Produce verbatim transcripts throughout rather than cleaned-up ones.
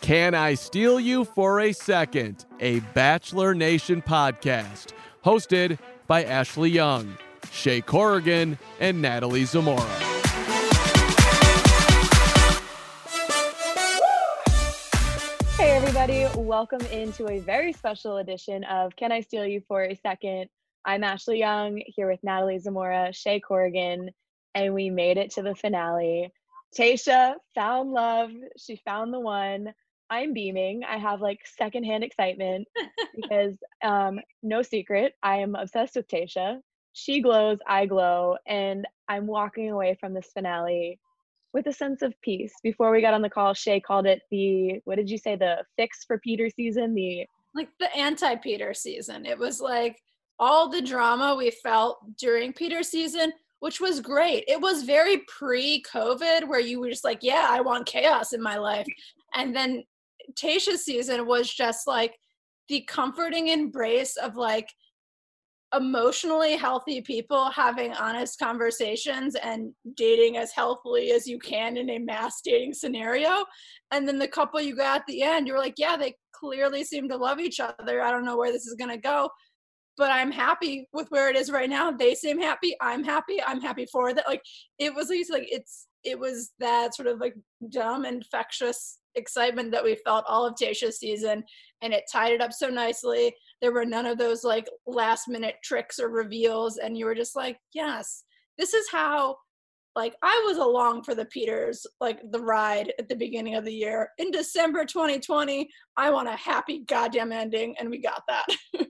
Can I Steal You for a Second, a Bachelor Nation podcast, hosted by Ashley Young, Shay Corrigan, and Natalie Zamora. Hey everybody, welcome into a very special edition of Can I Steal You for a Second? I'm Ashley Young, here with Natalie Zamora, Shay Corrigan, and we made it to the finale. Tayshia found love. She found the one. I'm beaming. I have like secondhand excitement because um, no secret, I am obsessed with Tayshia. She glows, I glow, and I'm walking away from this finale with a sense of peace. Before we got on the call, Shay called it the, what did you say, the fix for Peter season? The like the anti-Peter season. It was like all the drama we felt during Peter season, which was great. It was very pre-COVID where you were just like, yeah, I want chaos in my life. And then Tayshia's season was just like the comforting embrace of like emotionally healthy people having honest conversations and dating as healthily as you can in a mass dating scenario. And then the couple you got at the end, you were like, yeah, they clearly seem to love each other. I don't know where this is going to go, but I'm happy with where it is right now. They seem happy. I'm happy. I'm happy for that. Like, it was like, it's, it was that sort of like dumb, infectious excitement that we felt all of Tayshia's season, and it tied it up so nicely. There were none of those like last minute tricks or reveals, and you were just like, yes, this is how, like, I was along for the Peters, like the ride at the beginning of the year. In December twenty twenty, I want a happy goddamn ending, and we got that.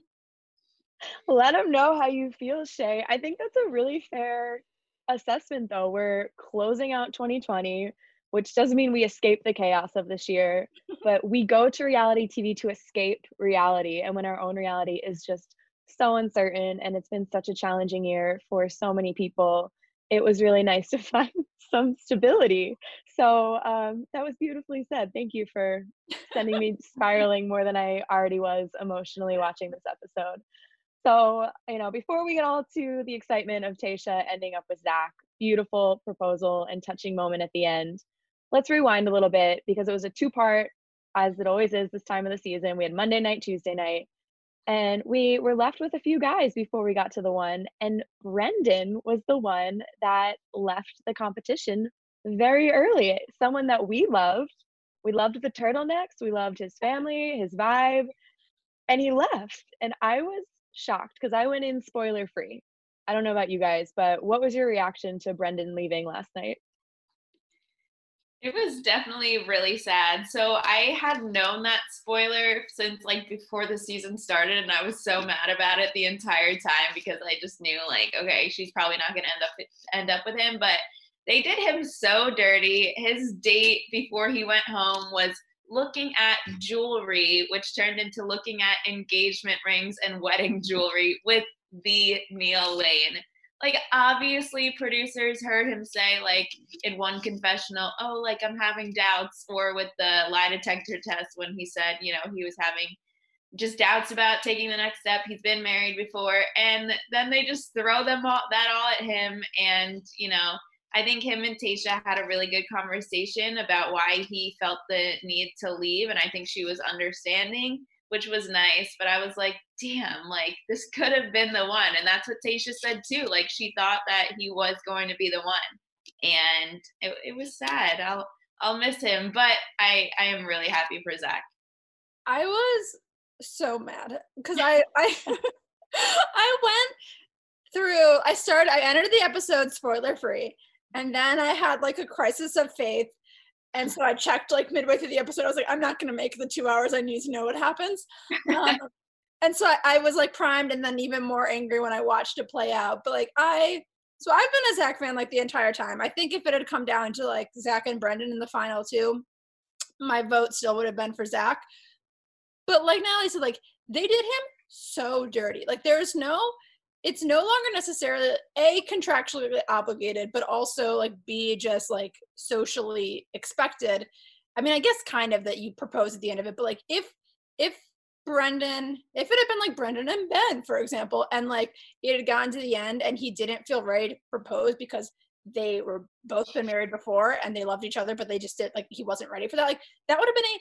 Let them know how you feel, Shay. I think that's a really fair assessment, though. We're closing out twenty twenty, which doesn't mean we escape the chaos of this year, but we go to reality T V to escape reality. And when our own reality is just so uncertain, and it's been such a challenging year for so many people, it was really nice to find some stability. So um, that was beautifully said. Thank you for sending me spiraling more than I already was emotionally watching this episode. So, you know, before we get all to the excitement of Tayshia ending up with Zach, beautiful proposal and touching moment at the end, let's rewind a little bit because it was a two-part, as it always is this time of the season. We had Monday night, Tuesday night, and we were left with a few guys before we got to the one, and Brendan was the one that left the competition very early. Someone that we loved. We loved the turtlenecks. We loved his family, his vibe, and he left. And I was shocked because I went in spoiler free. I don't know about you guys, but what was your reaction to Brendan leaving last night? It was definitely really sad. So I had known that spoiler since like before the season started, and I was so mad about it the entire time because I just knew like, okay, she's probably not going to end up end up with him. But they did him so dirty. His date before he went home was looking at jewelry, which turned into looking at engagement rings and wedding jewelry with the Neil Lane. Like, obviously producers heard him say, like, in one confessional, oh, like, I'm having doubts, or with the lie detector test when he said, you know, he was having just doubts about taking the next step. He's been married before. And then they just throw them all, that all at him. And, you know, I think him and Tayshia had a really good conversation about why he felt the need to leave. And I think she was understanding, which was nice. But I was like, damn, like, this could have been the one. And that's what Tayshia said too. Like, she thought that he was going to be the one. And it, it was sad. I'll I'll miss him. But I, I am really happy for Zach. I was so mad because I I I went through, I started, I entered the episode spoiler free. And then I had like a crisis of faith. And so I checked like midway through the episode. I was like, I'm not going to make the two hours. I need to know what happens. Um, and so I, I was like primed and then even more angry when I watched it play out. But like I, so I've been a Zach fan like the entire time. I think if it had come down to like Zach and Brendan in the final two, my vote still would have been for Zach. But like Natalie said, like they did him so dirty. Like there's no, it's no longer necessarily A, contractually obligated, but also like B, just like socially expected. I mean, I guess kind of that you propose at the end of it, but like if, if Brendan, if it had been like Brendan and Ben, for example, and like it had gotten to the end and he didn't feel ready to propose because they were both been married before and they loved each other, but they just did like, he wasn't ready for that. Like that would have been a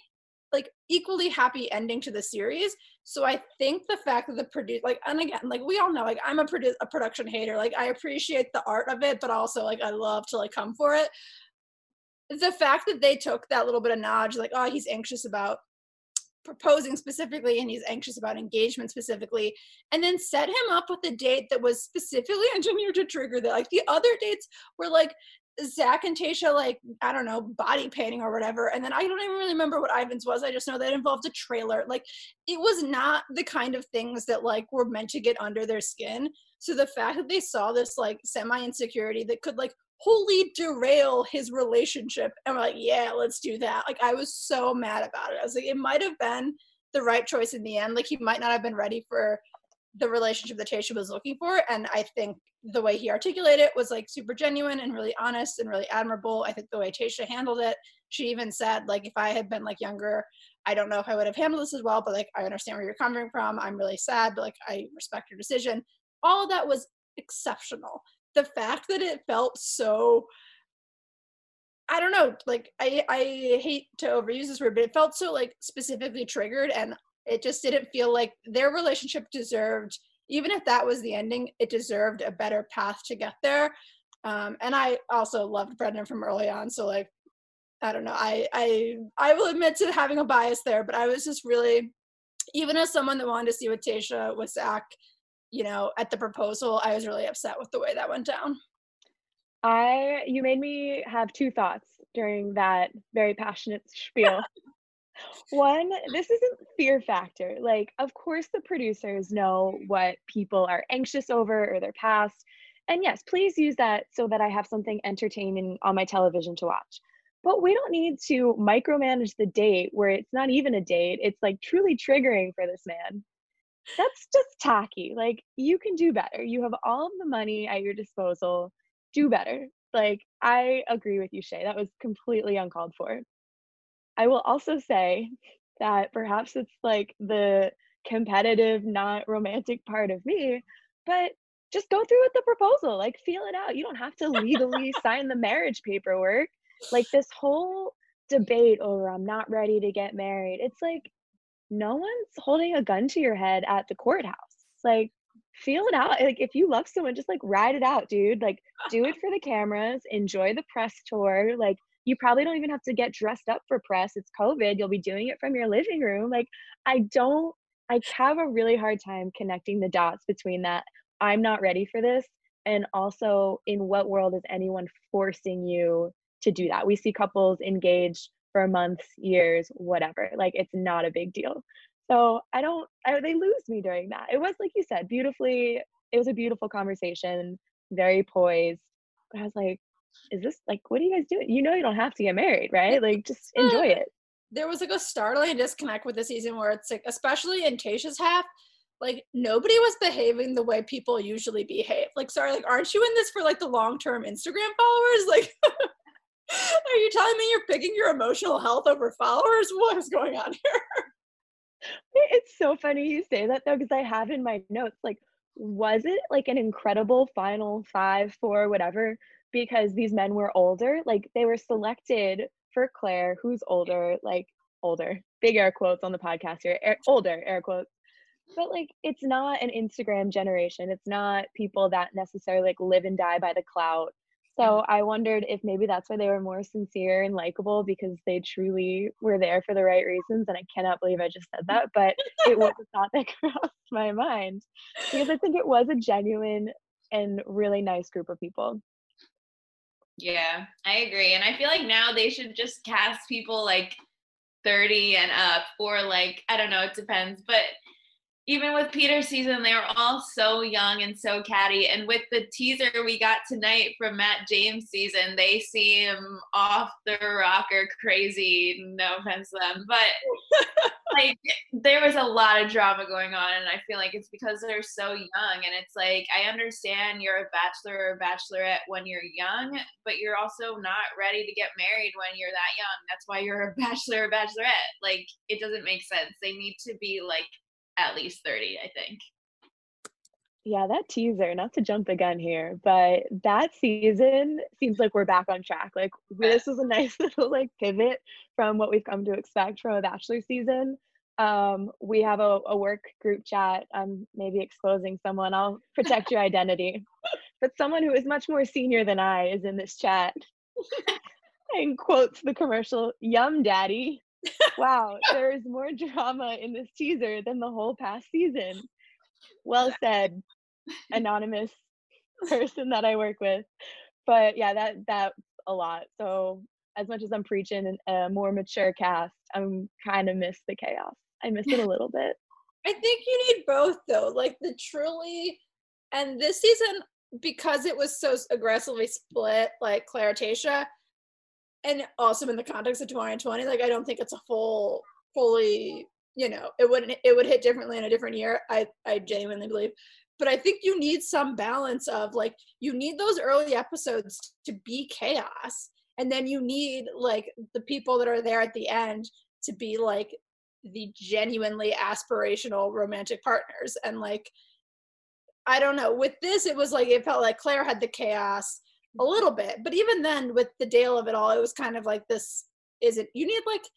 like equally happy ending to the series. So I think the fact that the produce, like, and again, like we all know, like I'm a, produ- a production hater. Like I appreciate the art of it, but also like I love to like come for it. The fact that they took that little bit of nudge, like, oh, he's anxious about proposing specifically and he's anxious about engagement specifically, and then set him up with a date that was specifically engineered to trigger that. Like the other dates were like Zach and Tayshia, like, I don't know, body painting or whatever, and then I don't even really remember what Ivan's was. I just know that it involved a trailer. Like it was not the kind of things that like were meant to get under their skin. So the fact that they saw this like semi insecurity that could like wholly derail his relationship, and we're like, yeah, let's do that. Like I was so mad about it. I was like, it might have been the right choice in the end. Like he might not have been ready for the relationship that Tayshia was looking for, and I think the way he articulated it was like super genuine and really honest and really admirable. I think the way Tayshia handled it, she even said like, if I had been like younger, I don't know if I would have handled this as well, but like I understand where you're coming from. I'm really sad, but like I respect your decision. All of that was exceptional. The fact that it felt so, I don't know, like I, I hate to overuse this word, but it felt so like specifically triggered, and it just didn't feel like their relationship deserved, even if that was the ending, it deserved a better path to get there. Um, and I also loved Brendan from early on. So like, I don't know, I, I, I will admit to having a bias there, but I was just really, even as someone that wanted to see with Tayshia, with Zach, you know, at the proposal, I was really upset with the way that went down. I, you made me have two thoughts during that very passionate spiel. One, this isn't fear factor. Like, of course, the producers know what people are anxious over or their past. And yes, please use that so that I have something entertaining on my television to watch. But we don't need to micromanage the date where it's not even a date. It's like truly triggering for this man. That's just tacky. Like, you can do better. You have all of the money at your disposal. Do better. Like, I agree with you, Shay. That was completely uncalled for. I will also say that perhaps it's like the competitive, not romantic part of me, but just go through with the proposal. Like, feel it out. You don't have to legally sign the marriage paperwork. Like, this whole debate over I'm not ready to get married, it's like, no one's holding a gun to your head at the courthouse. Like, feel it out. Like, if you love someone, just like ride it out, dude. Like, do it for the cameras, enjoy the press tour. Like, you probably don't even have to get dressed up for press. It's COVID. You'll be doing it from your living room. Like, I don't, I have a really hard time connecting the dots between that I'm not ready for this, and also in what world is anyone forcing you to do that? We see couples engaged for months, years, whatever. Like, it's not a big deal. So I don't, I, they lose me during that. It was, like you said, beautifully, it was a beautiful conversation, very poised. But I was like, is this, like, what are you guys doing? You know, you don't have to get married, right? Like, just enjoy it. There was like a startling disconnect with the season where it's like, especially in Tayshia's half, like nobody was behaving the way people usually behave. Like, sorry, like, aren't you in this for like the long-term Instagram followers? Like, are you telling me you're picking your emotional health over followers? What is going on here? It's so funny you say that though, because I have in my notes, like, was it like an incredible final five, four, whatever, because these men were older? Like, they were selected for Claire, who's older, like older, big air quotes on the podcast here, air, older air quotes. But like, it's not an Instagram generation. It's not people that necessarily like live and die by the clout. So I wondered if maybe that's why they were more sincere and likable, because they truly were there for the right reasons. And I cannot believe I just said that, but it was a thought that crossed my mind, because I think it was a genuine and really nice group of people. Yeah, I agree. And I feel like now they should just cast people like thirty and up, or like, I don't know, it depends. But even with Peter's season, they were all so young and so catty. And with the teaser we got tonight from Matt James' season, they seem off the rocker crazy. No offense to them, but like, there was a lot of drama going on, and I feel like it's because they're so young. And it's like, I understand you're a bachelor or a bachelorette when you're young, but you're also not ready to get married when you're that young. That's why you're a bachelor or bachelorette. Like, it doesn't make sense. They need to be like at least thirty, I think. Yeah, that teaser, not to jump the gun here, but that season seems like we're back on track. Like, this was a nice little like pivot from what we've come to expect from a Bachelor season. Um, we have a, a work group chat. I'm maybe exposing someone. I'll protect your identity. But someone who is much more senior than I is in this chat and quotes the commercial, "Yum Daddy." Wow, there is more drama in this teaser than the whole past season. Well said, anonymous person that I work with. But yeah, that that's a lot. So as much as I'm preaching a more mature cast, I'm kind of miss the chaos. I miss it a little bit. I think you need both though. Like the truly, and this season, because it was so aggressively split, like Claire, Tayshia, and also in the context of twenty twenty, like I don't think it's a full, fully, you know, it wouldn't, it would hit differently in a different year. I, I genuinely believe. But I think you need some balance of like, you need those early episodes to be chaos. And then you need like the people that are there at the end to be like the genuinely aspirational romantic partners. And like, I don't know, with this, it was like, it felt like Claire had the chaos a little bit. But even then with the Dale of it all, it was kind of like this, is it, you need like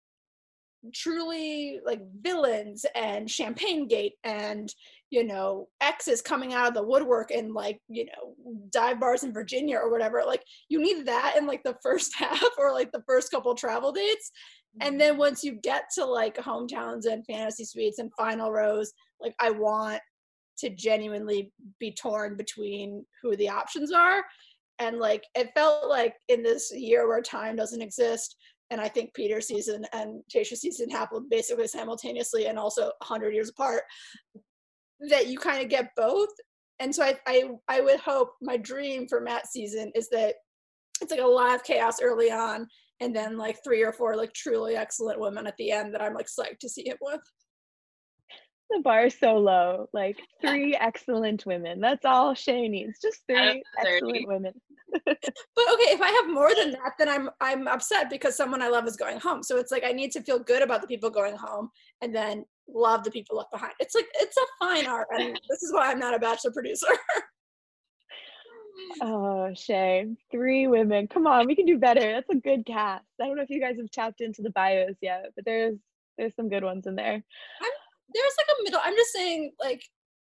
truly like villains and Champagne Gate and, you know, exes coming out of the woodwork and like, you know, dive bars in Virginia or whatever. Like you need that in like the first half or like the first couple travel dates. And then once you get to like hometowns and fantasy suites and final rows, like I want to genuinely be torn between who the options are. And like it felt like in this year where time doesn't exist, and I think Peter's season and Tayshia's season happened basically simultaneously and also one hundred years apart, that you kind of get both. And so I, I I would hope, my dream for Matt's season is that it's like a lot of chaos early on and then like three or four like truly excellent women at the end that I'm like psyched to see it with. The bar is so low. Like three excellent women. That's all Shay needs. Just three excellent women. But okay, if I have more than that, then I'm I'm upset because someone I love is going home. So it's like I need to feel good about the people going home and then love the people left behind. It's like it's a fine art, and this is why I'm not a Bachelor producer. Oh, Shay, three women. Come on, we can do better. That's a good cast. I don't know if you guys have tapped into the bios yet, but there's there's some good ones in there. I'm, there's like a middle. I'm just saying, like,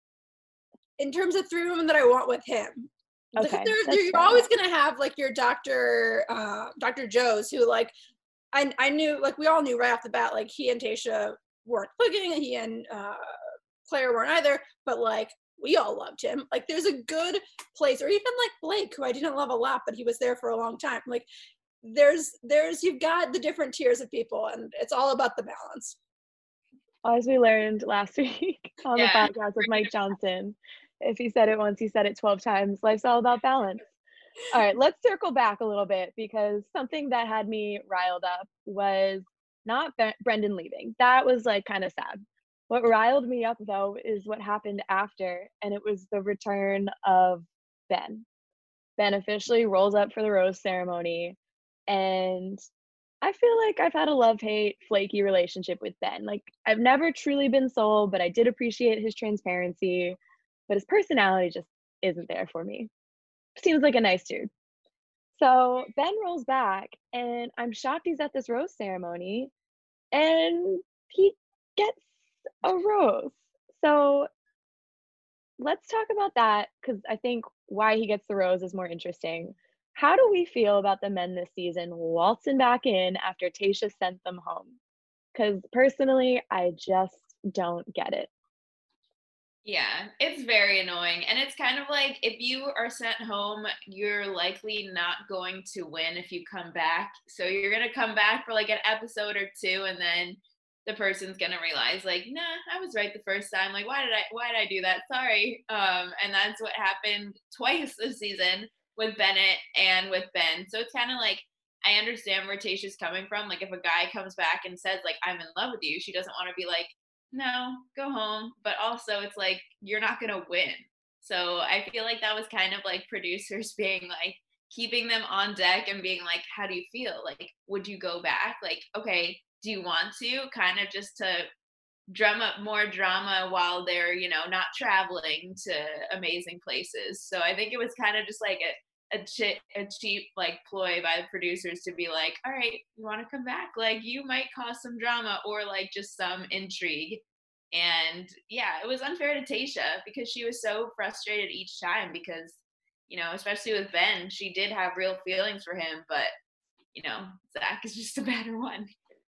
in terms of three women that I want with him. Okay, there, there, you're always gonna have like your Doctor uh, Doctor Joes who like I I knew like we all knew right off the bat like he and Tayshia weren't clicking, and he and uh, Claire weren't either. But like we all loved him. Like there's a good place, or even like Blake, who I didn't love a lot, but he was there for a long time. Like there's there's you've got the different tiers of people, and it's all about the balance. As we learned last week on yeah. the podcast with Mike Johnson. If he said it once, he said it twelve times. Life's all about balance. All right, let's circle back a little bit, because something that had me riled up was not Be- Brendan leaving. That was like kind of sad. What riled me up though is what happened after, and it was the return of Ben. Ben officially rolls up for the rose ceremony, and I feel like I've had a love-hate, flaky relationship with Ben. Like I've never truly been sold, but I did appreciate his transparency. But his personality just isn't there for me. Seems like a nice dude. So Ben rolls back, and I'm shocked he's at this rose ceremony, and he gets a rose. So let's talk about that, because I think why he gets the rose is more interesting. How do we feel about the men this season waltzing back in after Tayshia sent them home? Because personally, I just don't get it. Yeah, it's very annoying. And it's kind of like if you are sent home, you're likely not going to win if you come back. So you're going to come back for like an episode or two, and then the person's going to realize like, nah, I was right the first time. Like, why did I, why did I do that? Sorry. Um, and that's what happened twice this season with Bennett and with Ben. So it's kind of like, I understand where Tayshia's coming from. Like if a guy comes back and says like, I'm in love with you, she doesn't want to be like, no, go home. But also it's like, you're not going to win. So I feel like that was kind of like producers being like, keeping them on deck and being like, how do you feel? Like, would you go back? Like, okay, do you want to? Kind of just to drum up more drama while they're, you know, not traveling to amazing places. So I think it was kind of just like a, a, chi- a cheap like ploy by the producers to be like, all right, you want to come back? Like you might cause some drama or like just some intrigue. And yeah, it was unfair to Tayshia because she was so frustrated each time because, you know, especially with Ben, she did have real feelings for him, but you know, Zach is just a better one.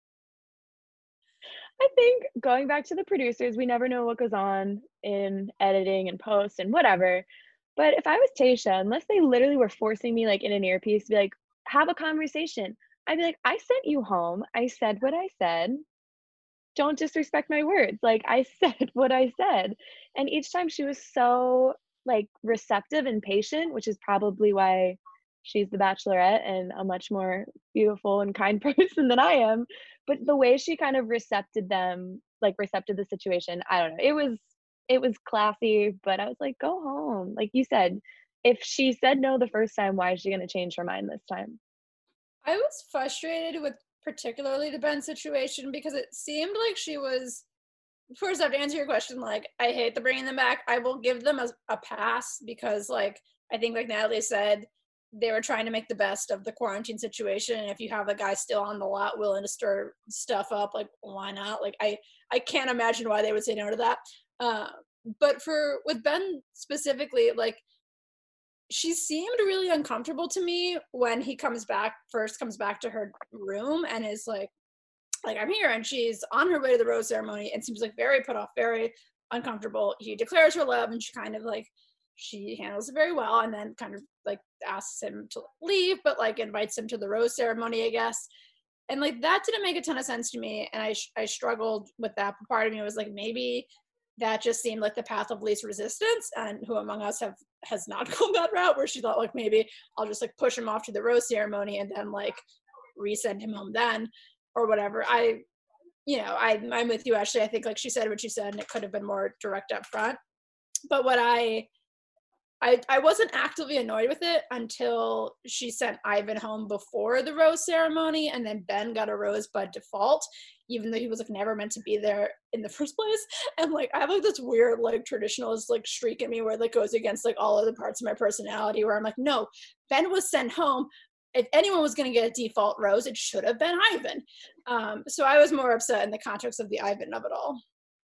I think going back to the producers, we never know what goes on in editing and post and whatever. But if I was Tayshia, unless they literally were forcing me like in an earpiece to be like, have a conversation, I'd be like, I sent you home. I said what I said. Don't disrespect my words. Like I said what I said. And each time she was so like receptive and patient, which is probably why she's the bachelorette and a much more beautiful and kind person than I am. But the way she kind of recepted them, like recepted the situation, I don't know. It was it was classy, but I was like, go home. Like you said, if she said no the first time, why is she gonna change her mind this time? I was frustrated with particularly the Ben situation because it seemed like she was, first off, to answer your question, like, I hate the bringing them back. I will give them a, a pass because, like, I think, like Natalie said, they were trying to make the best of the quarantine situation. And if you have a guy still on the lot willing to stir stuff up, like, why not? Like, I, I can't imagine why they would say no to that. Uh, but for, with Ben specifically, like, she seemed really uncomfortable to me when he comes back, first comes back to her room and is like, like, I'm here. And she's on her way to the rose ceremony and seems like very put off, very uncomfortable. He declares her love and she kind of like, she handles it very well and then kind of like asks him to leave, but like invites him to the rose ceremony, I guess. And like, that didn't make a ton of sense to me. And I, I struggled with that. Part of me was like, maybe that just seemed like the path of least resistance, and who among us have has not gone that route where she thought like, maybe I'll just like push him off to the rose ceremony and then like resend him home then or whatever. I, you know, I, I'm with you, Ashley. I think like she said what she said and it could have been more direct up front. But what I, I, I wasn't actively annoyed with it until she sent Ivan home before the rose ceremony, and then Ben got a rose by default, even though he was like never meant to be there in the first place. And like I have like this weird like traditionalist like streak in me where that goes against like all other parts of my personality, where I'm like, no, Ben was sent home. If anyone was going to get a default rose, it should have been Ivan. Um, so I was more upset in the context of the Ivan of it all.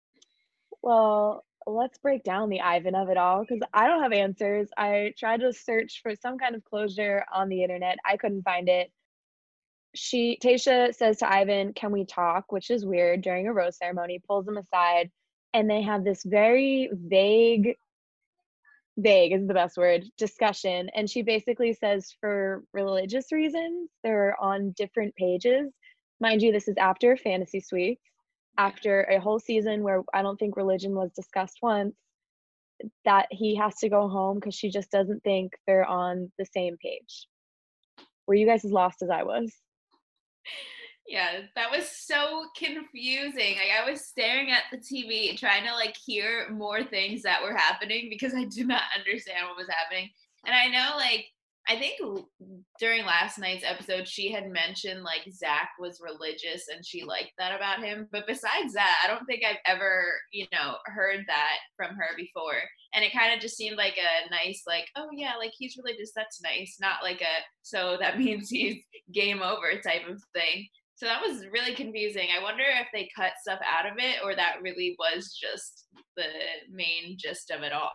Well, let's break down the Ivan of it all because I don't have answers. I tried to search for some kind of closure on the internet. I couldn't find it. She, Tayshia says to Ivan, can we talk? Which is weird during a rose ceremony, pulls him aside, and they have this very vague, vague is the best word, discussion. And she basically says for religious reasons, they're on different pages. Mind you, this is after Fantasy Suites, after a whole season where I don't think religion was discussed once, that he has to go home because she just doesn't think they're on the same page. Were you guys as lost as I was? Yeah, that was so confusing. Like I was staring at the T V trying to like hear more things that were happening because I did not understand what was happening. And I know like I think during last night's episode, she had mentioned like Zach was religious and she liked that about him. But besides that, I don't think I've ever, you know, heard that from her before. And it kind of just seemed like a nice, like, oh yeah, like he's religious, that's nice. Not like a, so that means he's game over type of thing. So that was really confusing. I wonder if they cut stuff out of it or that really was just the main gist of it all.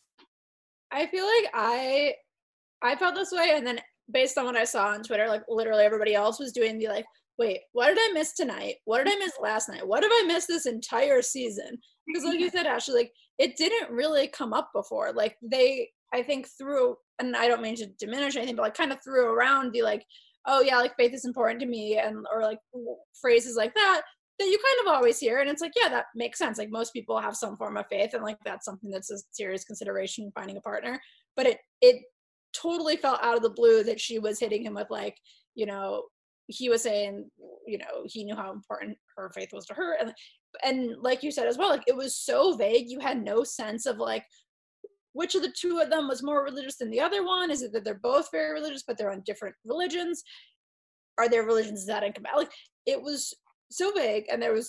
I feel like I I felt this way, and then based on what I saw on Twitter, like literally everybody else was doing the like, wait, what did I miss tonight? What did I miss last night? What have I missed this entire season? Because like you said, Ashley, like it didn't really come up before. Like they, I think threw, and I don't mean to diminish anything, but like kind of threw around the like, oh yeah, like faith is important to me, and or like phrases like that that you kind of always hear, and it's like, yeah, that makes sense. Like most people have some form of faith, and like that's something that's a serious consideration in finding a partner. But it it totally felt out of the blue that she was hitting him with like, you know, he was saying, you know, he knew how important her faith was to her, and and like you said as well, like it was so vague. You had no sense of like which of the two of them was more religious than the other one. Is it that they're both very religious but they're on different religions? Are their religions that incompatible? Like it was so vague, and there was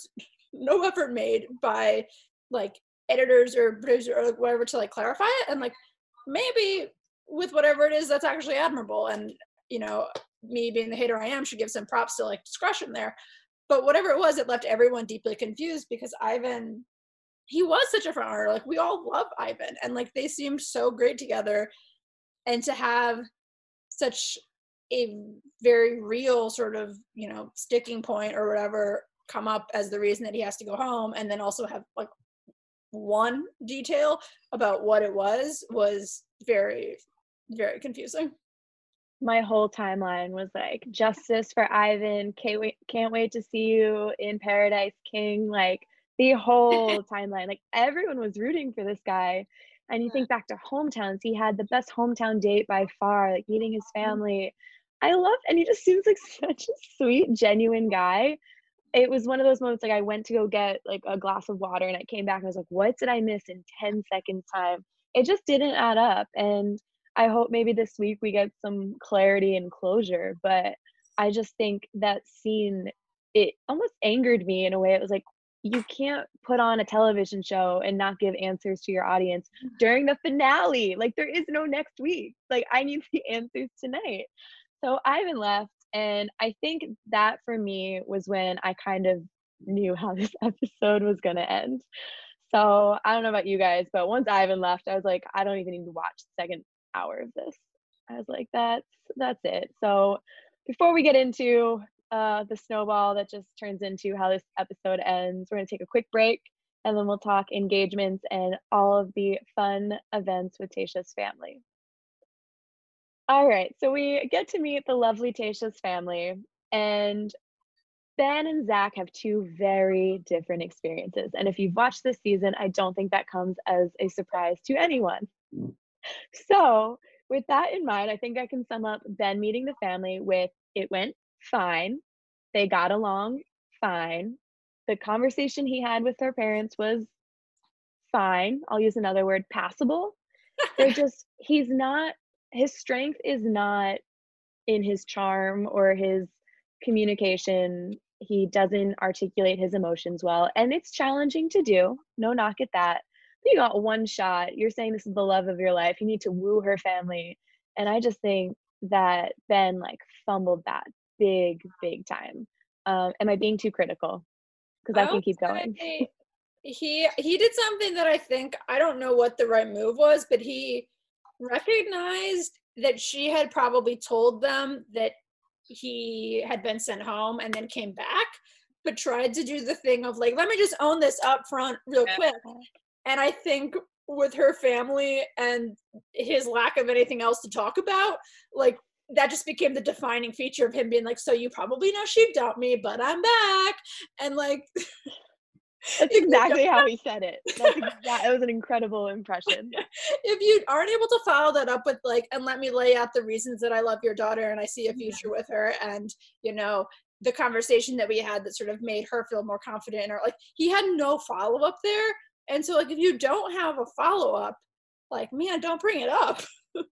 no effort made by like editors or producers or whatever to like clarify it. And like maybe with whatever it is, that's actually admirable. And you know, me being the hater I am should give some props to like discretion there. But whatever it was, it left everyone deeply confused because Ivan, he was such a front runner. Like we all love Ivan, and like they seemed so great together. And to have such a very real sort of, you know, sticking point or whatever come up as the reason that he has to go home, and then also have like one detail about what it was was very, very confusing. My whole timeline was like, justice for Ivan, can't wait, can't wait to see you in Paradise King. Like the whole timeline, like everyone was rooting for this guy. And you think back to hometowns, he had the best hometown date by far, like meeting his family. I love, and he just seems like such a sweet, genuine guy. It was one of those moments, like I went to go get like a glass of water and I came back and I was like, what did I miss in ten seconds time? It just didn't add up. And I hope maybe this week we get some clarity and closure. But I just think that scene, it almost angered me in a way. It was like, you can't put on a television show and not give answers to your audience during the finale. Like there is no next week. Like I need the answers tonight. So Ivan left, and I think that for me was when I kind of knew how this episode was going to end. So I don't know about you guys, but once Ivan left, I was like, I don't even need to watch the second hour of this. I was like, that's that's it. So before we get into uh, the snowball that just turns into how this episode ends, we're going to take a quick break, and then we'll talk engagements and all of the fun events with Tayshia's family. All right, so we get to meet the lovely Tayshia's family, and Ben and Zach have two very different experiences. And if you've watched this season, I don't think that comes as a surprise to anyone. So with that in mind, I think I can sum up Ben meeting the family with, it went fine. They got along fine. The conversation he had with their parents was fine. I'll use another word, passable. They're just, he's not, his strength is not in his charm or his communication. He doesn't articulate his emotions well, and it's challenging to do. No knock at that. But you got one shot. You're saying this is the love of your life. You need to woo her family. And I just think that Ben like fumbled that big, big time. Um, am I being too critical? Because I, I can keep going. He he did something that I think, I don't know what the right move was, but he recognized that she had probably told them that he had been sent home and then came back, but tried to do the thing of like, let me just own this up front real yeah. quick. And I think with her family and his lack of anything else to talk about, like that just became the defining feature of him being like, so you probably know she dumped me, but I'm back. And like that's exactly how he said it. That's exa- it was an incredible impression. If you aren't able to follow that up with like, and let me lay out the reasons that I love your daughter and I see a future with her, and you know the conversation that we had that sort of made her feel more confident in her, like he had no follow-up there. And so like if you don't have a follow-up, like man, don't bring it up.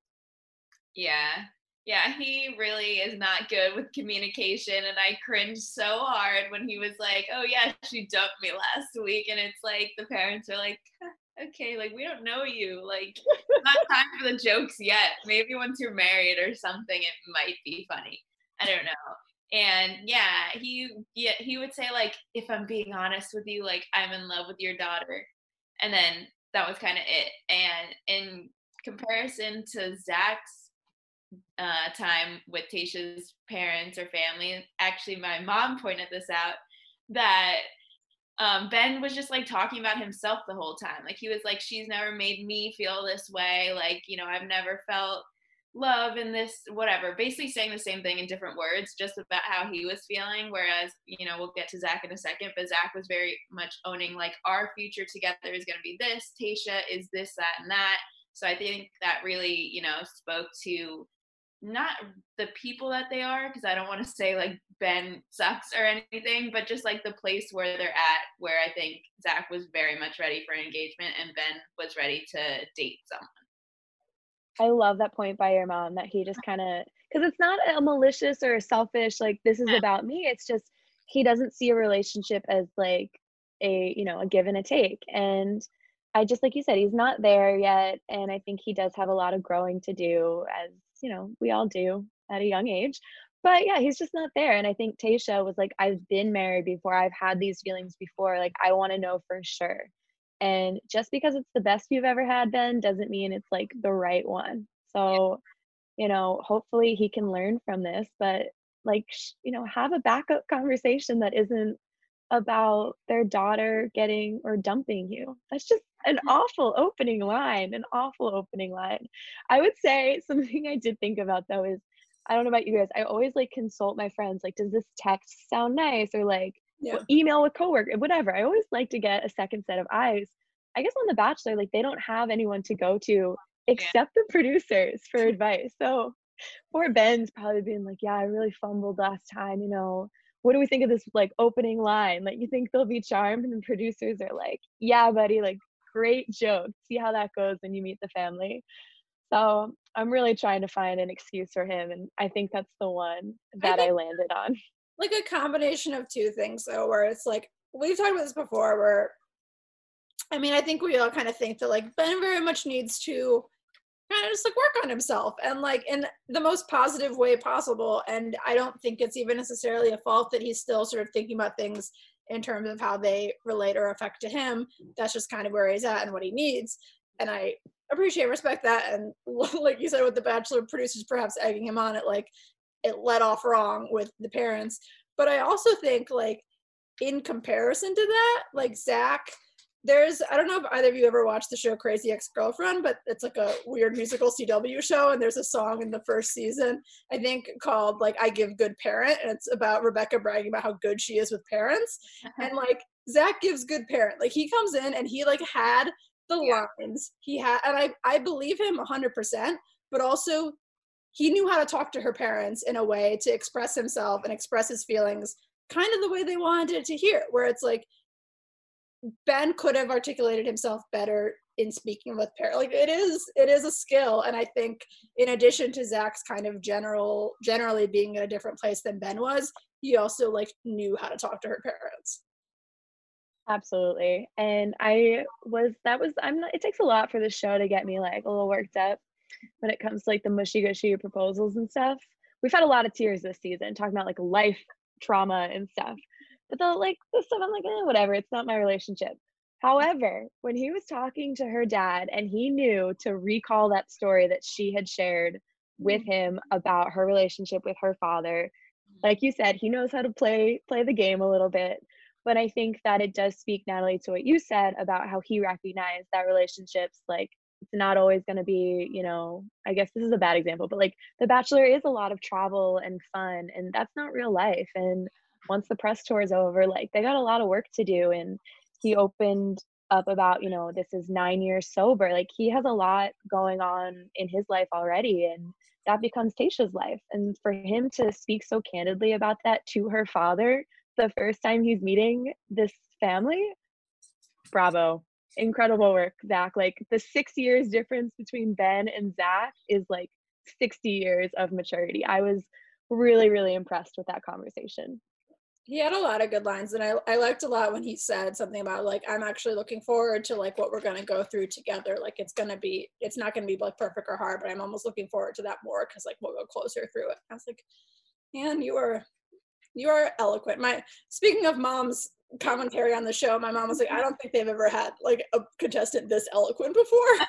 Yeah. Yeah, he really is not good with communication, and I cringed so hard when he was like, oh yeah, she dumped me last week, and it's like the parents are like, okay, like we don't know you, like not time for the jokes yet. Maybe once you're married or something, it might be funny. I don't know. And yeah, he yeah, he would say like, if I'm being honest with you, like I'm in love with your daughter. And then that was kind of it. And in comparison to Zach's uh, time with Tayshia's parents or family, actually my mom pointed this out, that um, Ben was just like talking about himself the whole time. Like he was like, she's never made me feel this way. Like, you know, I've never felt love in this, whatever, basically saying the same thing in different words, just about how he was feeling. Whereas, you know, we'll get to Zach in a second, but Zach was very much owning like our future together is going to be this, Tayshia is this, that, and that. So I think that really, you know, spoke to not the people that they are, because I don't want to say like Ben sucks or anything, but just like the place where they're at, where I think Zach was very much ready for an engagement and Ben was ready to date someone. I love that point by your mom, that he just kind of, because it's not a malicious or a selfish, like this is about me. It's just he doesn't see a relationship as like a, you know, a give and a take. And I just, like you said, he's not there yet. And I think he does have a lot of growing to do, as, you know, we all do at a young age. But yeah, he's just not there. And I think Tayshia was like, I've been married before. I've had these feelings before. Like, I want to know for sure. And just because it's the best you've ever had, Ben, doesn't mean it's like the right one. So, you know, hopefully he can learn from this, but like, sh- you know, have a backup conversation that isn't about their daughter getting or dumping you. That's just an awful opening line, an awful opening line. I would say something I did think about though is, I don't know about you guys, I always like consult my friends, like, does this text sound nice? Or like, Yeah. or email with coworker, whatever. I always like to get a second set of eyes. I guess on The Bachelor, like they don't have anyone to go to except the producers for advice. So poor Ben's probably being like, yeah, I really fumbled last time, you know. What do we think of this like opening line? Like, you think they'll be charmed? And the producers are like, yeah, buddy, like great joke. See how that goes when you meet the family. So I'm really trying to find an excuse for him. And I think that's the one that I, think- I landed on. Like a combination of two things though, where it's like, we've talked about this before, where I mean, I think we all kind of think that like Ben very much needs to kind of just like work on himself and like in the most positive way possible. And I don't think it's even necessarily a fault that he's still sort of thinking about things in terms of how they relate or affect to him. That's just kind of where he's at and what he needs. And I appreciate and respect that. And like you said, with The Bachelor, producers perhaps egging him on it, like it let off wrong with the parents. But I also think like in comparison to that, like Zach, there's, I don't know if either of you ever watched the show Crazy Ex-Girlfriend, but it's like a weird musical C W show. And there's a song in the first season, I think, called like I Give Good Parent. And it's about Rebecca bragging about how good she is with parents. And like Zach gives good parent. Like he comes in and he like had the Yeah. lines. He had, and I, I believe him one hundred percent, but also he knew how to talk to her parents in a way to express himself and express his feelings kind of the way they wanted it to hear, where it's like Ben could have articulated himself better in speaking with parents. Like it is, it is a skill. And I think in addition to Zach's kind of general, generally being in a different place than Ben was, he also like knew how to talk to her parents. Absolutely. And I was, that was, I'm not, it takes a lot for the show to get me like a little worked up when it comes to like the mushy gushy proposals and stuff. We've had a lot of tears this season talking about like life trauma and stuff. But the like the stuff, I'm like, eh, whatever, it's not my relationship. However, when he was talking to her dad and he knew to recall that story that she had shared with him about her relationship with her father, like you said, he knows how to play play the game a little bit. But I think that it does speak, Natalie, to what you said about how he recognized that relationships, like, it's not always going to be, you know, I guess this is a bad example, but like The Bachelor is a lot of travel and fun, and that's not real life. And once the press tour is over, like they got a lot of work to do. And he opened up about, you know, this is nine years sober. Like he has a lot going on in his life already, and that becomes Tayshia's life. And for him to speak so candidly about that to her father the first time he's meeting this family, bravo. Incredible work, Zach. Like the six years difference between Ben and Zach is like sixty years of maturity. I was really, really impressed with that conversation. He had a lot of good lines, and I, I liked a lot when he said something about like, I'm actually looking forward to like what we're going to go through together. Like it's going to be, it's not going to be like perfect or hard, but I'm almost looking forward to that more because like we'll go closer through it. I was like, man, you are, you are eloquent. My, speaking of mom's commentary on the show, my mom was like, I don't think they've ever had like a contestant this eloquent before.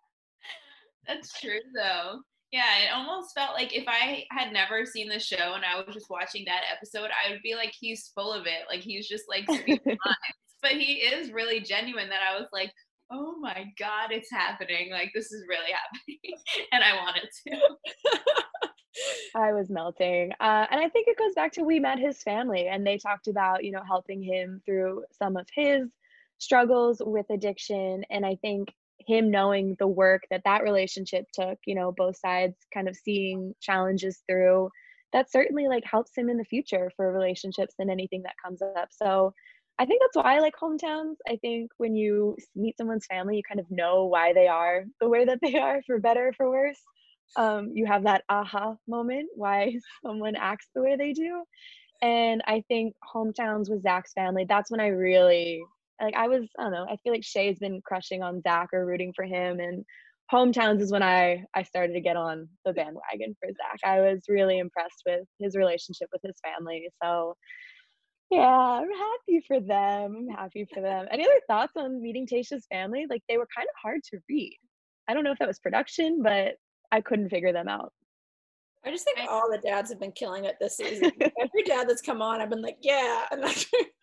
That's true though. Yeah, it almost felt like if I had never seen the show and I was just watching that episode, I would be like, he's full of it. Like he's just like speaking lines. But he is really genuine that I was like, oh my God, it's happening. Like this is really happening. And I want it to. I was melting. Uh, and I think it goes back to we met his family and they talked about, you know, helping him through some of his struggles with addiction. And I think him knowing the work that that relationship took, you know, both sides kind of seeing challenges through, that certainly like helps him in the future for relationships and anything that comes up. So I think that's why I like hometowns. I think when you meet someone's family, you kind of know why they are the way that they are, for better or for worse. Um, you have that aha moment why someone acts the way they do. And I think hometowns with Zach's family, that's when I really like I was, I don't know, I feel like Shay's been crushing on Zach or rooting for him, and hometowns is when I I started to get on the bandwagon for Zach. I was really impressed with his relationship with his family. So yeah, I'm happy for them. I'm happy for them. Any other thoughts on meeting Tayshia's family? Like they were kind of hard to read. I don't know if that was production, but I couldn't figure them out. I just think all the dads have been killing it this season. Every dad that's come on, I've been like, yeah. And like,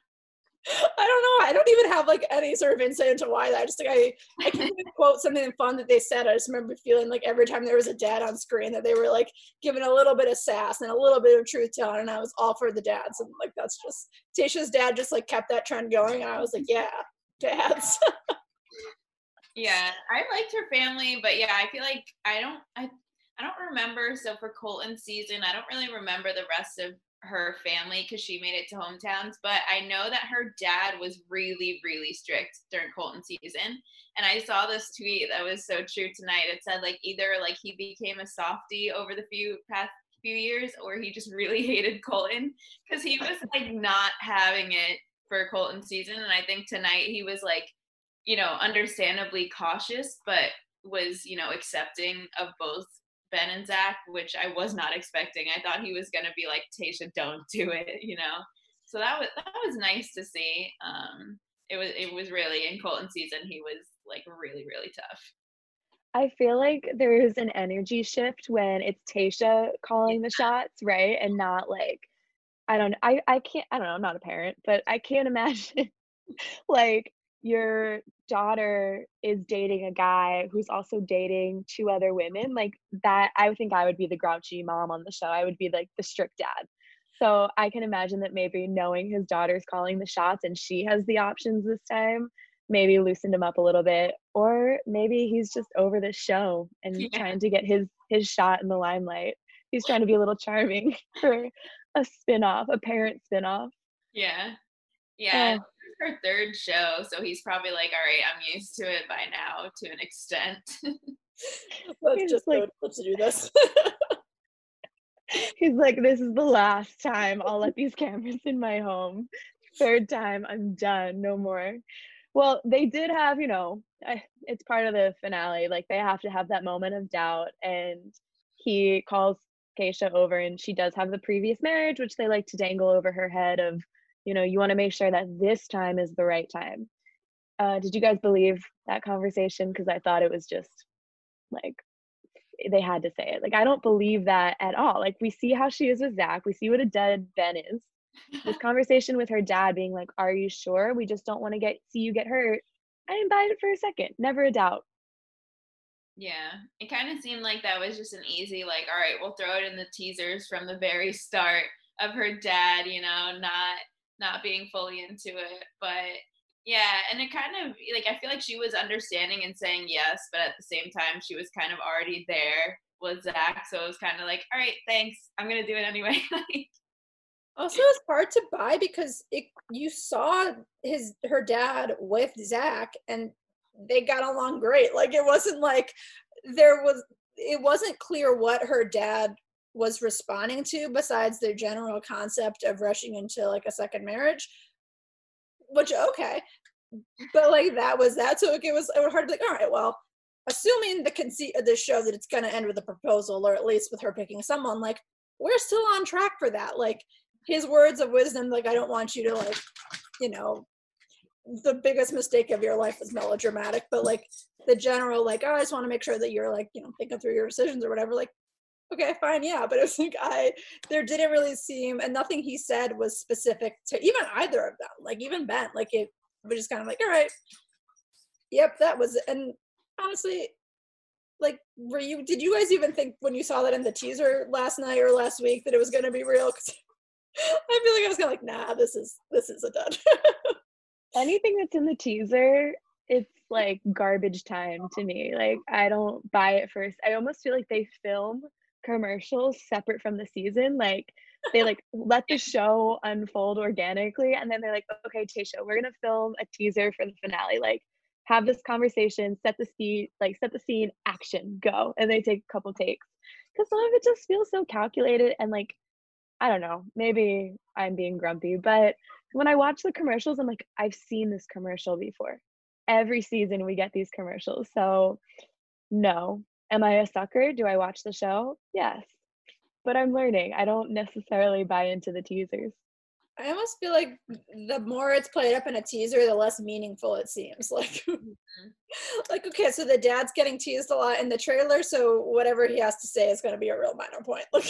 I don't know. I don't even have like any sort of insight into why that. I just like I I can't even quote something fun that they said. I just remember feeling like every time there was a dad on screen that they were like giving a little bit of sass and a little bit of truth telling, and I was all for the dads. And like that's just Tayshia's dad just like kept that trend going, and I was like, yeah, dads. Yeah, I liked her family, but yeah, I feel like I don't I I don't remember. So for Colton's season, I don't really remember the rest of her family because she made it to hometowns, but I know that her dad was really, really strict during Colton's season. And I saw this tweet that was so true tonight. It said like either like he became a softie over the few past few years, or he just really hated Colton because he was like not having it for Colton's season. And I think tonight he was like, you know, understandably cautious, but was, you know, accepting of both Ben and Zach, which I was not expecting. I thought he was going to be like, Tayshia, don't do it, you know? So that was, that was nice to see. Um, it was, it was really in Colton's season. He was like really, really tough. I feel like there's an energy shift when it's Tayshia calling the shots, right? And not like, I don't know. I, I can't, I don't know. I'm not a parent, but I can't imagine like your daughter is dating a guy who's also dating two other women. Like that, I would think I would be the grouchy mom on the show. I would be like the strict dad. So I can imagine that maybe knowing his daughter's calling the shots and she has the options this time, maybe loosened him up a little bit. Or maybe he's just over the show and yeah. trying to get his his shot in the limelight. He's trying to be a little charming for a spin-off, a parent spin-off. Yeah. Yeah. Oh. Her third show, so he's probably like, all right, I'm used to it by now to an extent. Let's he's just like, let's do this. He's like, this is the last time I'll let these cameras in my home. Third time, I'm done, no more. Well, they did have, you know, it's part of the finale, like they have to have that moment of doubt, and he calls Tayshia over, and she does have the previous marriage, which they like to dangle over her head of, you know, you want to make sure that this time is the right time. Uh, did you guys believe that conversation? Because I thought it was just like, they had to say it. Like, I don't believe that at all. Like, we see how she is with Zach. We see what a dead Ben is. This conversation with her dad being like, are you sure? We just don't want to get see you get hurt. I didn't buy it for a second. Never a doubt. Yeah, it kind of seemed like that was just an easy, like, all right, we'll throw it in the teasers from the very start of her dad, you know, not not being fully into it. But yeah, and it kind of like, I feel like she was understanding and saying yes, but at the same time she was kind of already there with Zach, so it was kind of like, all right, thanks, I'm gonna do it anyway. Also, it's hard to buy because it you saw his her dad with Zach and they got along great. Like it wasn't like there was it wasn't clear what her dad was responding to besides their general concept of rushing into like a second marriage, which okay, but like that was that. So it was it was hard to like, all right, well, assuming the conceit of this show that it's going to end with a proposal, or at least with her picking someone, like we're still on track for that. Like his words of wisdom, like I don't want you to like, you know, the biggest mistake of your life is melodramatic, but like the general like, oh, I just want to make sure that you're like, you know, thinking through your decisions or whatever, like okay, fine, yeah. But it was like I, there didn't really seem, and nothing he said was specific to even either of them. Like even Ben, like it was just kind of like, all right, yep, that was it. And honestly, like, were you, did you guys even think when you saw that in the teaser last night or last week that it was going to be real? Because I feel like I was kind of like, nah, this is, this is a dud. Anything that's in the teaser, it's like garbage time to me. Like I don't buy it first. I almost feel like they film commercials separate from the season. Like they like let the show unfold organically, and then they're like, okay, Tayshia, we're gonna film a teaser for the finale. Like have this conversation, set the scene, like set the scene, action, go. And they take a couple takes. Because some of it just feels so calculated and like, I don't know, maybe I'm being grumpy, but when I watch the commercials, I'm like, I've seen this commercial before. Every season we get these commercials. So no. Am I a sucker? Do I watch the show? Yes. But I'm learning. I don't necessarily buy into the teasers. I almost feel like the more it's played up in a teaser, the less meaningful it seems. Like, like okay, so the dad's getting teased a lot in the trailer, so whatever he has to say is going to be a real minor point. Like,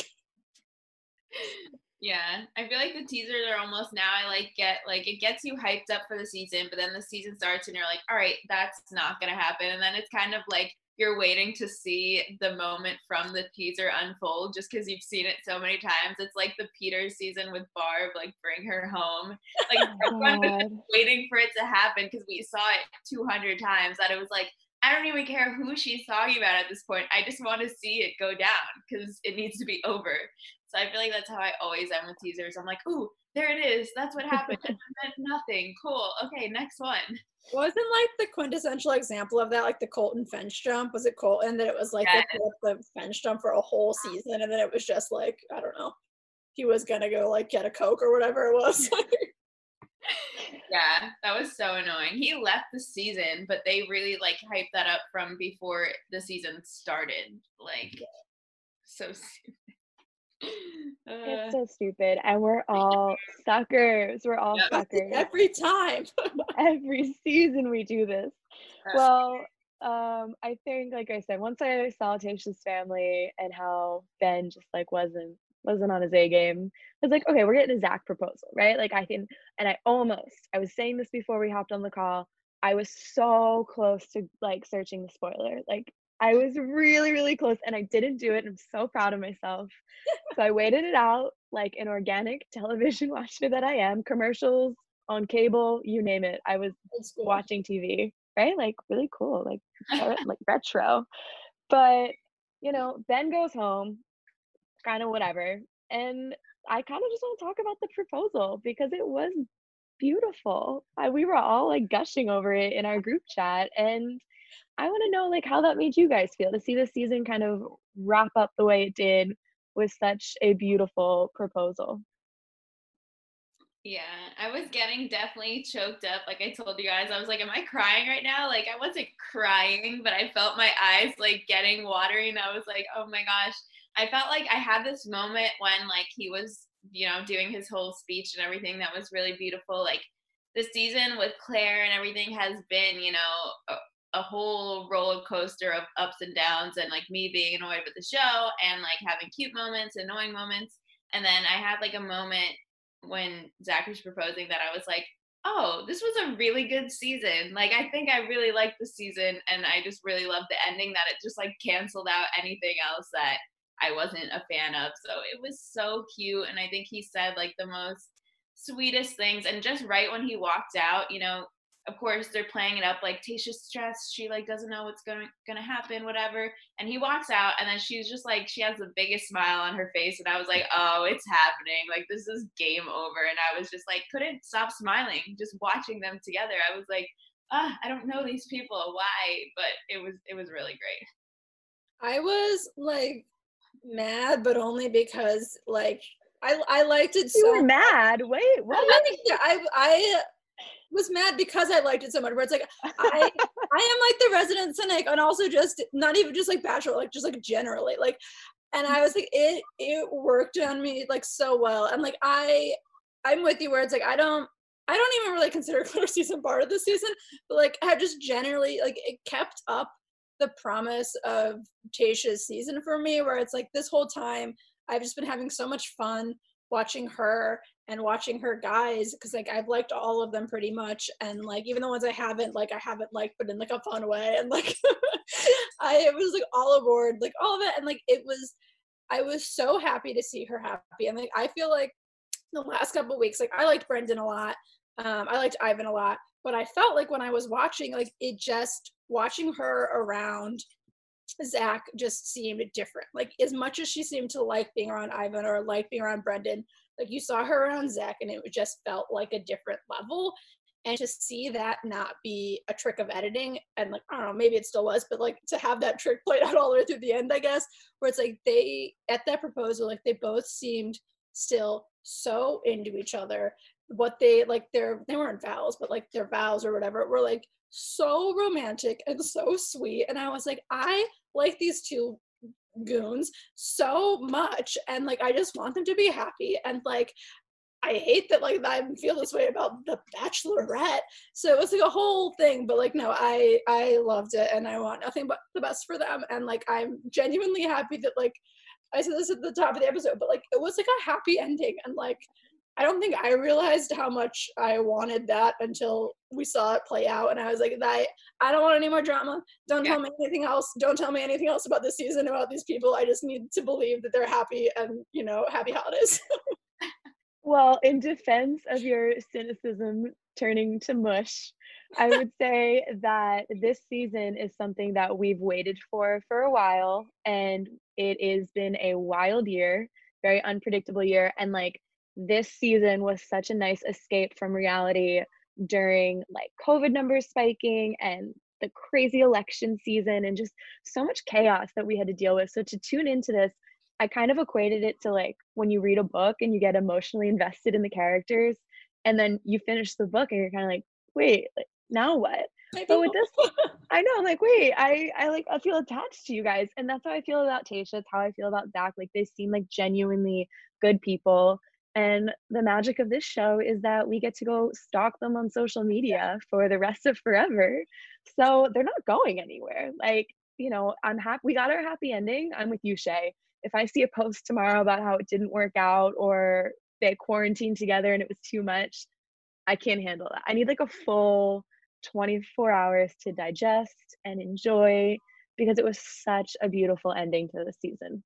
yeah, I feel like the teasers are almost now. I like get like it gets you hyped up for the season, but then the season starts and you're like, all right, that's not gonna happen, and then it's kind of like you're waiting to see the moment from the teaser unfold just because you've seen it so many times. It's like the Peter season with Barb, like Bring Her Home. Like everyone was just waiting for it to happen because we saw it two hundred times that it was like, I don't even care who she's talking about at this point. I just want to see it go down because it needs to be over. So I feel like that's how I always am with teasers. I'm like, ooh, there it is. That's what happened. It meant nothing. Cool. Okay, next one. Wasn't like the quintessential example of that, like the Colton fence jump? Was it Colton that it was like Yes. the fence jump for a whole season, and then it was just like, I don't know, he was gonna go like get a Coke or whatever it was. Yeah, that was so annoying. He left the season, but they really like hyped that up from before the season started. Like, so stupid. Uh, It's so stupid. And we're all suckers. We're all Yep. suckers. Every time. Every season we do this. Well, um, I think, like I said, once I saw Tasha's family and how Ben just like wasn't wasn't on his A game, I was like, okay, we're getting a Zach proposal, right? Like I can, and I almost, I was saying this before we hopped on the call. I was so close to like searching the spoiler. Like I was really, really close, and I didn't do it. And I'm so proud of myself. So I waited it out like an organic television watcher that I am. Commercials on cable, you name it. I was watching T V, right? Like really cool, like like retro. But you know, Ben goes home, kind of whatever, and I kind of just want to talk about the proposal because it was beautiful. I, we were all like gushing over it in our group chat, and I want to know like how that made you guys feel to see the season kind of wrap up the way it did with such a beautiful proposal. Yeah, I was getting definitely choked up. Like I told you guys, I was like, am I crying right now? Like I wasn't crying, but I felt my eyes like getting watery, and I was like, oh my gosh. I felt like I had this moment when like he was, you know, doing his whole speech and everything that was really beautiful. Like the season with Claire and everything has been, you know, a, a whole roller coaster of ups and downs, and like me being annoyed with the show and like having cute moments, annoying moments. And then I had like a moment when Zach was proposing that I was like, oh, this was a really good season. Like, I think I really liked the season, and I just really loved the ending that it just like canceled out anything else that I wasn't a fan of. So it was so cute. And I think he said like the most sweetest things. And just right when he walked out, you know, of course they're playing it up like Tasha's stressed. She like doesn't know what's going to happen, whatever. And he walks out, and then she's just like, she has the biggest smile on her face. And I was like, oh, it's happening. Like this is game over. And I was just like, couldn't stop smiling, just watching them together. I was like, ah, I don't know these people. Why? But it was, it was really great. I was like mad, but only because like I I liked it so You were mad? Wait, what? I think that I I was mad because I liked it so much. Where it's like I I am like the resident cynic, and also just not even just like Bachelor, like just like generally like, and I was like it it worked on me like so well, and like I I'm with you where it's like I don't I don't even really consider Claire season part of the season, but like I just generally like it kept up the promise of Tasha's season for me, where it's like this whole time I've just been having so much fun watching her and watching her guys, because like I've liked all of them pretty much, and like even the ones I haven't like I haven't liked, but in like a fun way, and like I was like all aboard like all of it, and like it was I was so happy to see her happy. And like I feel like the last couple of weeks, like I liked Brendan a lot, um I liked Ivan a lot, but I felt like when I was watching, like it just watching her around Zach just seemed different. Like as much as she seemed to like being around Ivan or like being around Brendan, like you saw her around Zach and it just felt like a different level. And to see that not be a trick of editing, and like I don't know, maybe it still was, but like to have that trick played out all the way through the end, I guess, where it's like they at that proposal, like they both seemed still so into each other, what they like their they weren't vows, but like their vows or whatever were like so romantic and so sweet. And I was like, I like these two goons so much, and like I just want them to be happy. And like I hate that like I feel this way about the Bachelorette. So it was like a whole thing, but like no, I I loved it, and I want nothing but the best for them. And like I'm genuinely happy that like I said this at the top of the episode, but like it was like a happy ending. And like I don't think I realized how much I wanted that until we saw it play out. And I was like, I, I don't want any more drama. Don't yeah. tell me anything else. Don't tell me anything else about this season, about these people. I just need to believe that they're happy and, you know, happy holidays. Well, in defense of your cynicism turning to mush, I would say that this season is something that we've waited for for a while. And it has been a wild year, very unpredictable year. And like, this season was such a nice escape from reality during like COVID numbers spiking and the crazy election season and just so much chaos that we had to deal with. So to tune into this, I kind of equated it to like when you read a book and you get emotionally invested in the characters and then you finish the book and you're kind of like, wait, like, now what? Maybe but with this, I know, I'm like, wait, I, I like, I feel attached to you guys. And that's how I feel about Tayshia. It's how I feel about Zach. Like they seem like genuinely good people. And the magic of this show is that we get to go stalk them on social media for the rest of forever. So they're not going anywhere. Like, you know, I'm happy. We got our happy ending. I'm with you, Shay. If I see a post tomorrow about how it didn't work out or they quarantined together and it was too much, I can't handle that. I need like a full twenty-four hours to digest and enjoy because it was such a beautiful ending to the season.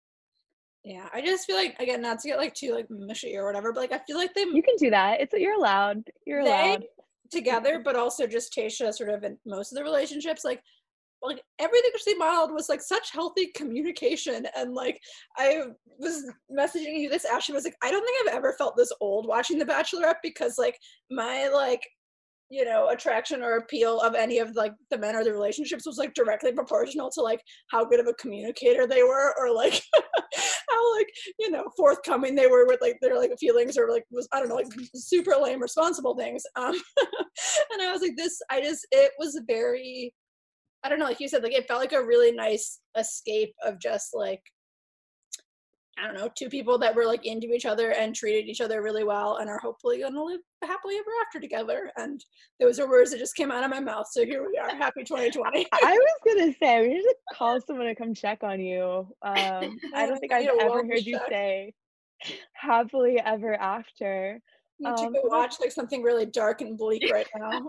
Yeah, I just feel like, again, not to get like too like mushy or whatever, but like I feel like they you can do that. It's you're allowed. You're they allowed together, but also just Tayshia sort of in most of the relationships, like like everything she modeled was like such healthy communication. And like I was messaging you this, Ashley was like, I don't think I've ever felt this old watching The Bachelorette because like my like you know, attraction or appeal of any of like the men or the relationships was like directly proportional to like how good of a communicator they were or like how like, you know, forthcoming they were with like their like feelings or like was, I don't know, like super lame responsible things. Um, and I was like this, I just, it was very, I don't know, like you said, like it felt like a really nice escape of just like, I don't know, two people that were like into each other and treated each other really well and are hopefully going to live happily ever after together. And those are words that just came out of my mouth. So here we are. Happy twenty twenty. I was going to say, we need to call someone to come check on you. Um, I don't think I've ever heard you say happily ever after. You need to go watch like something really dark and bleak right now.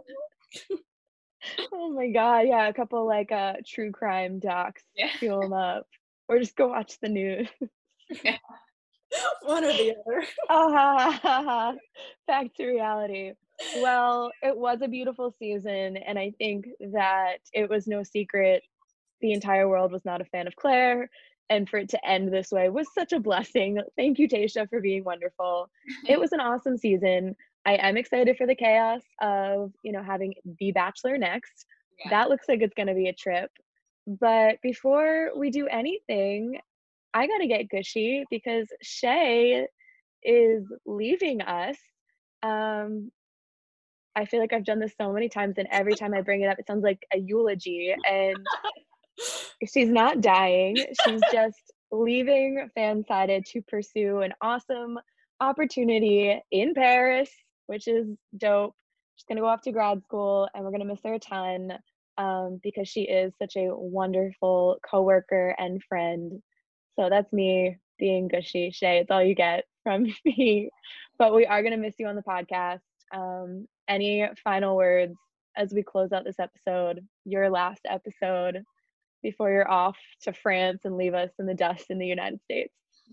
Oh my God. Yeah. A couple like uh, true crime docs. Yeah. Fuel them up. Or just go watch the news. Yeah. One or the other. uh, back to reality. Well, it was a beautiful season, and I think that it was no secret the entire world was not a fan of Claire, and for it to end this way was such a blessing. Thank you, Tayshia, for being wonderful. It was an awesome season. I am excited for the chaos of, you know, having The Bachelor next. Yeah. That looks like it's going to be a trip. But before we do anything, I gotta get gushy because Shay is leaving us. Um, I feel like I've done this so many times, and every time I bring it up, it sounds like a eulogy. And she's not dying; she's just leaving Fansided to pursue an awesome opportunity in Paris, which is dope. She's gonna go off to grad school, and we're gonna miss her a ton um, because she is such a wonderful coworker and friend. So that's me being gushy. Shay, it's all you get from me. But we are going to miss you on the podcast. Um, any final words as we close out this episode, your last episode, before you're off to France and leave us in the dust in the United States?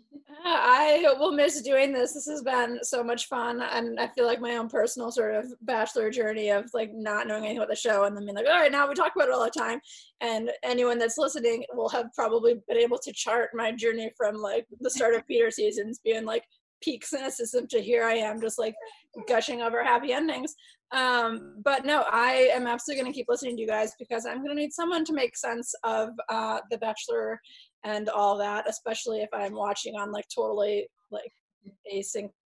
I will miss doing this. This has been so much fun. And I feel like my own personal sort of Bachelor journey of like not knowing anything about the show and then being like, all right, now we talk about it all the time. And anyone that's listening will have probably been able to chart my journey from like the start of Peter seasons being like peak cynicism to here I am just like gushing over happy endings. Um, but no, I am absolutely going to keep listening to you guys because I'm going to need someone to make sense of uh, The Bachelor and all that, especially if I'm watching on like totally like async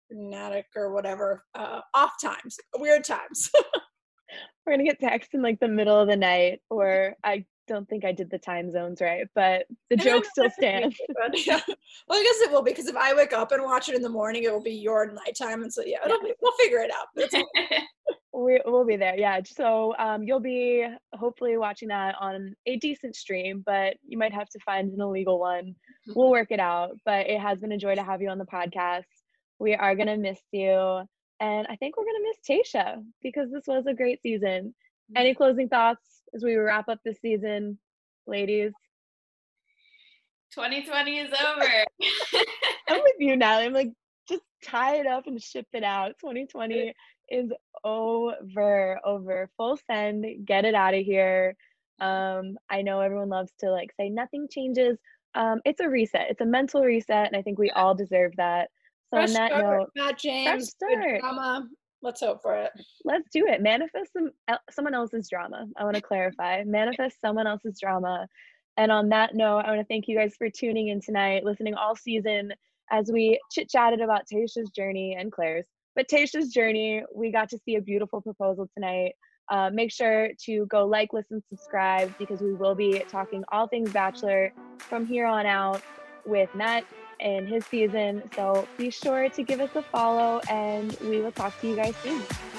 fanatic or whatever, uh, off times, weird times. We're gonna get text in like the middle of the night, or I don't think I did the time zones right, but the I mean, joke still stands. But, yeah. Well, I guess it will be, because if I wake up and watch it in the morning, it will be your nighttime, and so yeah, it'll be, we'll figure it out. It's We, we'll be there, yeah. So um, you'll be hopefully watching that on a decent stream, but you might have to find an illegal one. We'll work it out, but it has been a joy to have you on the podcast. We are gonna miss you, and I think we're gonna miss Tayshia, because this was a great season. Any closing thoughts as we wrap up this season, ladies? twenty twenty is over. I'm with you, Natalie. I'm like, just tie it up and ship it out. twenty twenty is over, over. Full send, get it out of here. Um, I know everyone loves to like say nothing changes. Um, it's a reset. It's a mental reset, and I think we all deserve that. So fresh on that start, note, Matt James, good start. drama. Let's hope for it. Let's do it. Manifest some el- someone else's drama. I want to clarify. Manifest someone else's drama. And on that note, I want to thank you guys for tuning in tonight, listening all season as we chit-chatted about Tayshia's journey and Claire's. But Tayshia's journey, we got to see a beautiful proposal tonight. Uh, make sure to go like, listen, subscribe, because we will be talking all things Bachelor from here on out with Matt and his season. So be sure to give us a follow, and we will talk to you guys soon.